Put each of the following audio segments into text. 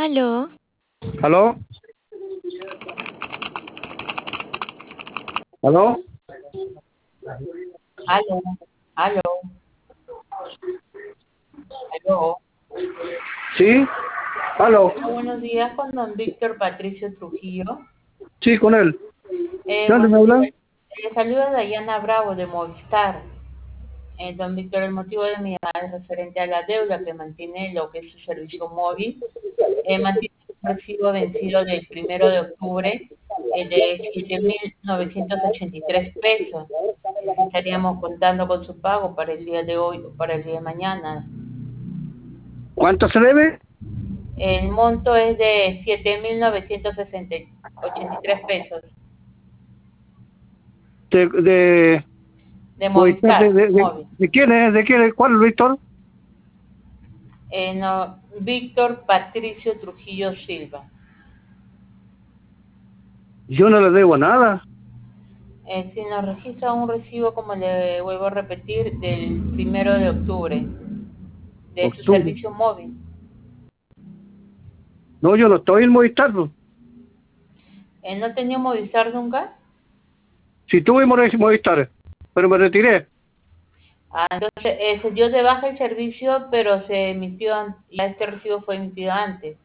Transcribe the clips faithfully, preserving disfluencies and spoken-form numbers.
Aló, ¿Aló? ¿Aló? Aló, aló, aló. ¿Sí? ¿Aló? Hola, buenos días con don Víctor Patricio Trujillo. Sí, con él. Eh, ¿De dónde me buenos días. hablan? Le saluda Dayana Bravo de Movistar. Eh, don Víctor, el motivo de mi llamada es referente a la deuda que mantiene lo que es su servicio móvil. Eh, mantiene un recibo vencido del primero de octubre eh, de siete mil novecientos ochenta y tres pesos. Estaríamos contando con su pago para el día de hoy o para el día de mañana. ¿Cuánto se debe? El monto es de siete mil novecientos ochenta y tres pesos De, de de Movistar, de, Movistar de, de, móvil. ¿de quién es? ¿De quién es? ¿Cuál, Víctor? Eh, no, Víctor Patricio Trujillo Silva. Yo no le debo nada. Eh, si nos registra un recibo, como le vuelvo a repetir, del primero de octubre de su Octubre. servicio móvil. No, yo no estoy en Movistar. No. Eh, ¿No tenía Movistar nunca? Si tuve Movi- Movistar, pero me retiré. Ah, entonces eh, se dio de baja el servicio, pero se emitió, an- ya este recibo fue emitido antes.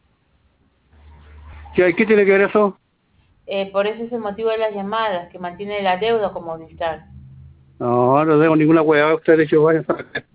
¿Qué, qué tiene que ver eso? Eh, por eso es el motivo de las llamadas, que mantiene la deuda con Movistar. No, no debo ninguna hueá. Ustedes, yo vayan a